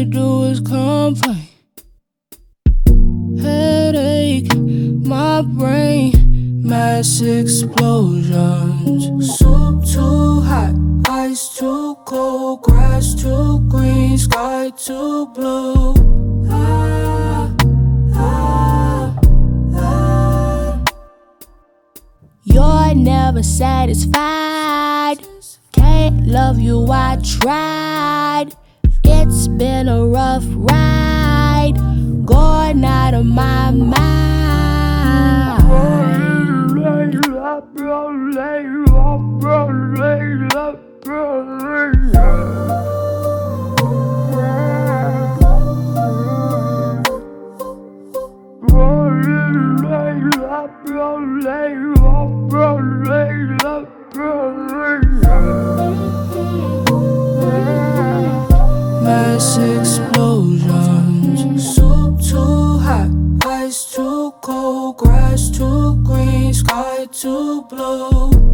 you do is complain. Headache, my brain, mass explosions. Soup too hot, ice too cold, grass too green, sky too blue. Ah, ah, ah. You're never satisfied. Can't love you, I tried. It's been a rough ride, going out of my mind. Mass explosions. Soup too hot, ice too cold, grass too green, sky too blue.